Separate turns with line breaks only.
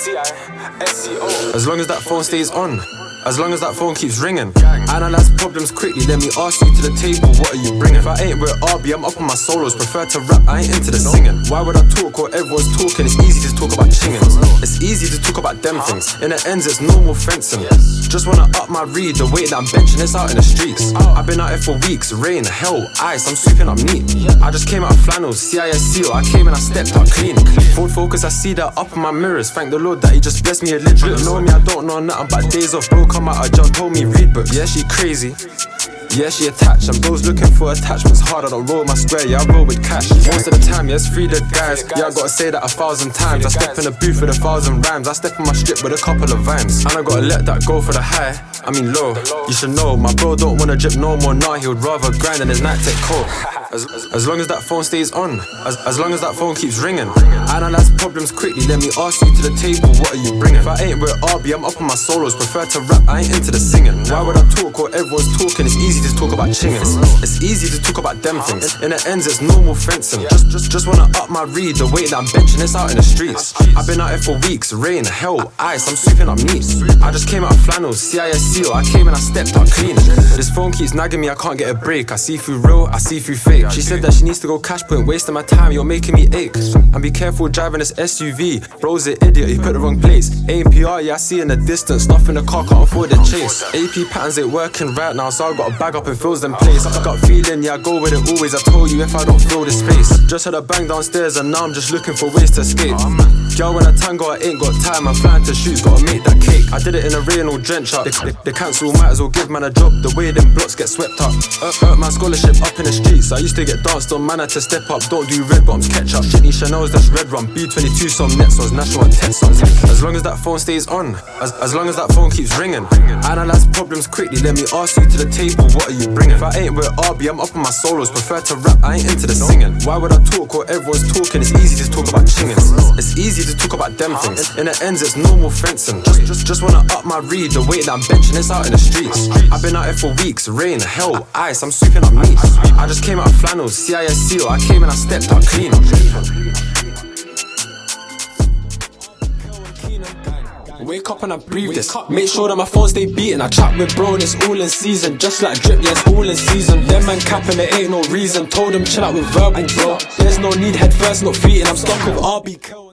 CISCO. As long as that phone stays on, as long as that phone keeps ringing. Analyze problems quickly, let me ask you to the table, what are you bringing? If I ain't with RB, I'm up on my solos, prefer to rap, I ain't into the singing. Why would I talk while everyone's talking? It's easy to talk about chingings. It's easy to talk about them things. In the ends, it's normal fencing. Just wanna up my read, the weight that I'm benching, it's out in the streets. I've been out here for weeks, rain, hell, ice, I'm sweeping up neat. I just came out of flannels, CISCO, I came and I stepped out clean. Full focus, I see that up in my mirrors, thank the Lord that he just blessed me a lit drip. Know me, I don't know nothing but days off, bro, come out a jump, told me read books. Yeah, she crazy. Yeah, she attached. I'm those looking for attachments hard. I don't roll my square, yeah, I roll with cash. Most of the time, yeah, it's free the guys. Yeah, I gotta say that 1,000 times. I step in the booth with 1,000 rhymes. I step in my strip with a couple of vines. And I gotta let that go for the high, I mean low. You should know, my bro don't wanna drip no more, nah. He would rather grind than his night take cold. As long as that phone stays on, as long as that phone keeps ringing. Analyze problems quickly, let me ask you to the table, what are you bringing? If I ain't with RB, I'm up on my solos, prefer to rap, I ain't into the singing. Why would I talk while everyone's talking? It's easy to talk about chingings. It's easy to talk about them things. In the ends, it's normal fencing. Just wanna up my read, the weight that I'm benching, it's out in the streets. I've been out here for weeks, rain, hell, ice, I'm sweeping up neat. I just came out of flannels, CISCO, I came and I stepped out clean. This phone keeps nagging me, I can't get a break. I see through real, I see through fake. She said that she needs to go cash point, wasting my time, you're making me ache. And be careful driving this SUV, bro's an idiot, he put the wrong place. APR, yeah, I see in the distance, stuff in the car, can't afford the chase. AP patterns ain't working right now, so I gotta bag up and fills them place. I got feeling, yeah, I go with it always, I told you if I don't feel the space. Just had a bang downstairs and now I'm just looking for ways to escape. Girl, when I tango, I ain't got time, I'm flying to shoots, gotta make that cake. I did it in a rain or drench up. They cancel, might as well give man a job, the way them blocks get swept up. Earned my scholarship up in the streets, I used to get danced on, man had to step up, don't do red bottoms, ketchup. Shitty Chanel's, that's red rum, B22 some net songs, national and 10 songs. As long as that phone stays on, as long as that phone keeps ringing. Analyze problems quickly, let me ask you to the table, what are you bringing? If I ain't with RB, I'm up on my solos, prefer to rap, I ain't into the singing. Why would I talk while everyone's talking? It's easy to talk about chingings. It's easy to talk about them things. In the ends, it's normal fencing. Just wanna up my read, the weight that I'm benching, it's out in the streets. I've been out here for weeks, rain, hell, ice, I'm sweeping up neat. I just came out of flannels, CISCO, I came and I stepped out clean. Wake up and I breathe this. Make sure that my phone stay beating. I chat with bro and it's all in season. Just like drip, yeah, it's all in season. Them man capping, there ain't no reason. Told them chill out with verbal, bro. There's no need, head first, not feet. And I'm stuck with RB.